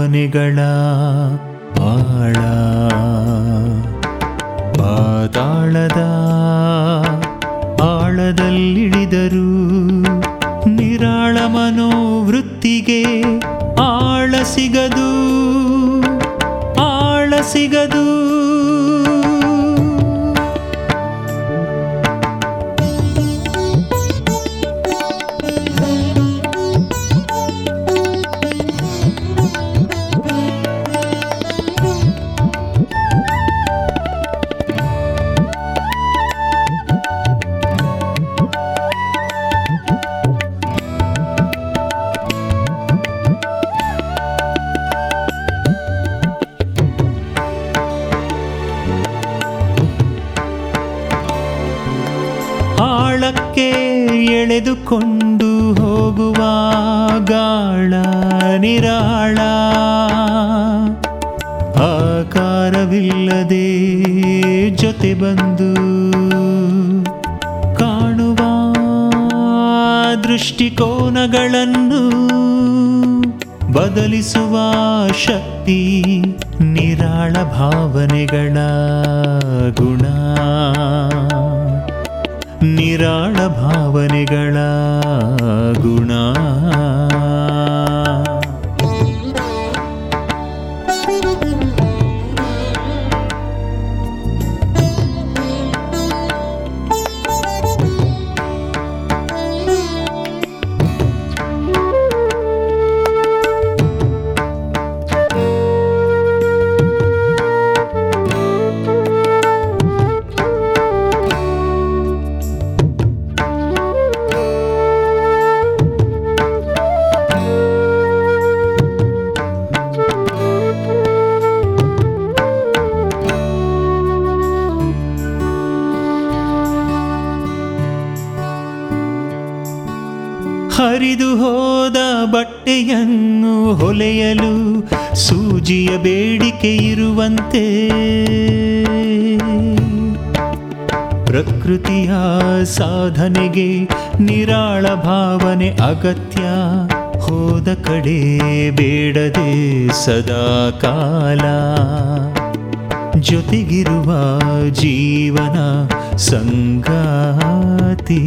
ಭಾವನೆಗಳ ಆಳ ಪಾತಾಳದ ಆಳದಲ್ಲಿಳಿದರು ನಿರಾಳ ಮನೋವೃತ್ತಿಗೆ ಆಳ ಸಿಗದು ಆಳ ಸಿಗದು. ಆಳಕ್ಕೆ ಎಳೆದುಕೊಂಡು ಹೋಗುವ ಗಾಳ ನಿರಾಳ ಆಕಾರವಿಲ್ಲದೆ ಜೊತೆ ಬಂದು ಕಾಣುವ ದೃಷ್ಟಿಕೋನಗಳನ್ನು ಬದಲಿಸುವ ಶಕ್ತಿ ನಿರಾಳ ಭಾವನೆಗಳ ಗುಣ ನಿರಾಳ ಭಾವನೆಗಳ ಗುಣ. ಹರಿದು ಹೋದ ಬಟ್ಟೆಯನ್ನು ಹೊಲೆಯಲು ಸೂಜಿಯ ಬೇಡಿಕೆ ಇರುವಂತೆ ಪ್ರಕೃತಿಯ ಸಾಧನೆಗೆ ನಿರಾಳ ಭಾವನೆ ಅಗತ್ಯ. ಹೋದ ಕಡೆ ಬೇಡದೆ ಸದಾ ಕಾಲ ಜೊತೆಗಿರುವ ಜೀವನ ಸಂಗಾತಿ.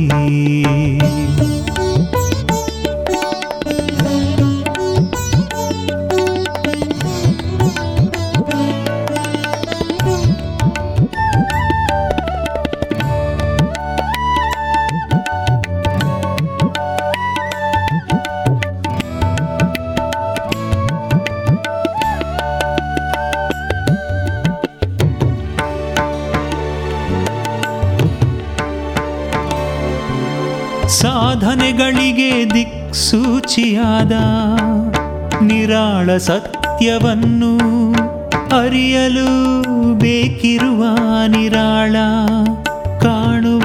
ಸಾಧನೆಗಳಿಗೆ ದಿಕ್ಸೂಚಿಯಾದ ನಿರಾಳ ಸತ್ಯವನ್ನು ಅರಿಯಲು ಬೇಕಿರುವ ನಿರಾಳ ಕಾಣುವ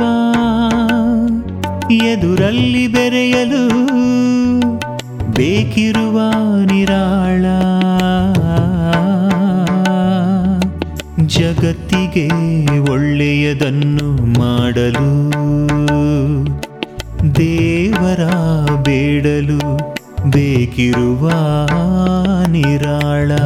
ಎದುರಲ್ಲಿ ಬೆರೆಯಲು ಬೇಕಿರುವ ನಿರಾಳ ಜಗತ್ತಿಗೆ ಒಳ್ಳೆಯದನ್ನು ಮಾಡಲು ದೇವರ ಬೇಡಲು ಬೇಕಿರುವ ನಿರಾಳ.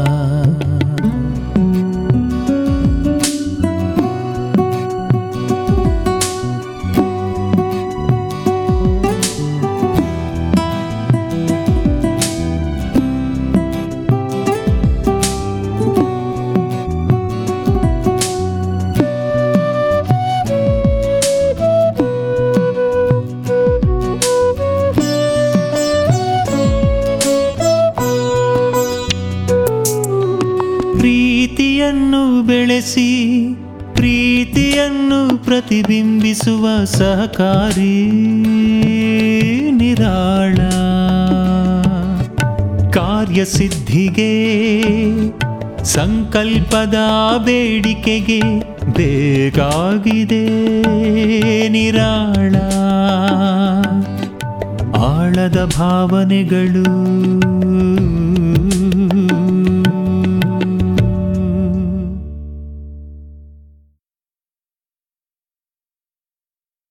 ಪ್ರೀತಿಯನ್ನು ಬೆಳೆಸಿ ಪ್ರೀತಿಯನ್ನು ಪ್ರತಿಬಿಂಬಿಸುವ ಸಹಕಾರಿ ನಿರಾಳ. ಕಾರ್ಯಸಿದ್ಧಿಗೆ ಸಂಕಲ್ಪದ ಬೇಡಿಕೆಗೆ ಬೇಕಾಗಿದೆ ನಿರಾಳ. ಆಳದ ಭಾವನೆಗಳು